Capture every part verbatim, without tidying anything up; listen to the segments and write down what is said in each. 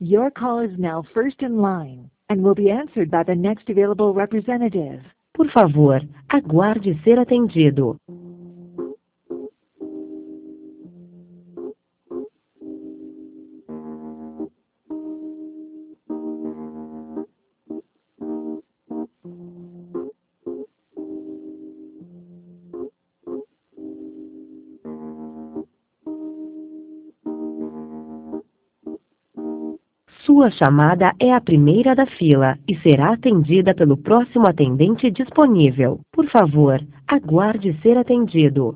Your call is now first in line and will be answered by the next available representative. Por favor, aguarde ser atendido. Sua chamada é a primeira da fila e será atendida pelo próximo atendente disponível. Por favor, aguarde ser atendido.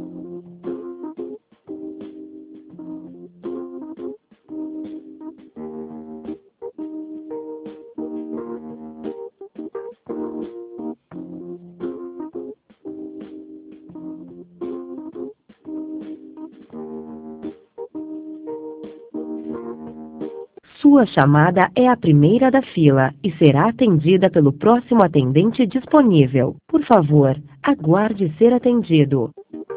Sua chamada é a primeira da fila e será atendida pelo próximo atendente disponível. Por favor, aguarde ser atendido.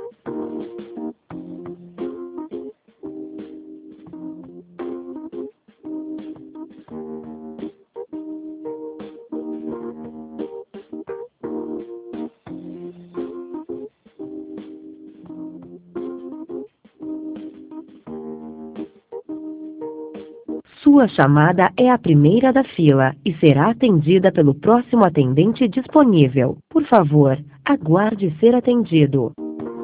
Sua chamada é a primeira da fila e será atendida pelo próximo atendente disponível. Por favor, aguarde ser atendido.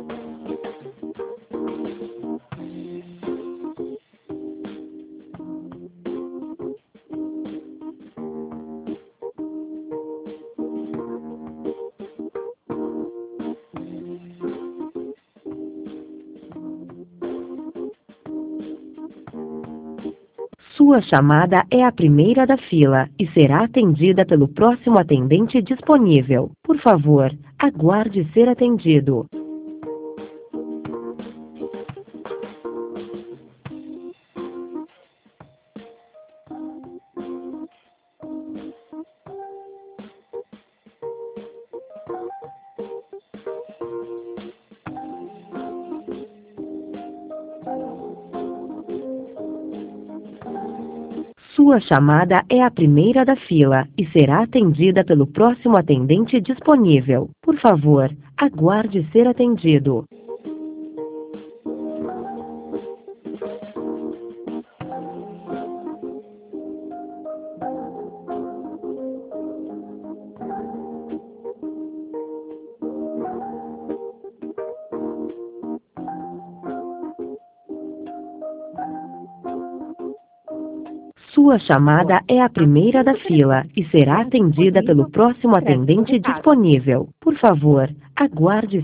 Sua chamada é a primeira da fila e será atendida pelo próximo atendente disponível. Por favor, aguarde ser atendido. Sua chamada é a primeira da fila e será atendida pelo próximo atendente disponível. Por favor, aguarde ser atendido. Sua chamada é a primeira da fila e será atendida pelo próximo atendente disponível. Por favor, aguarde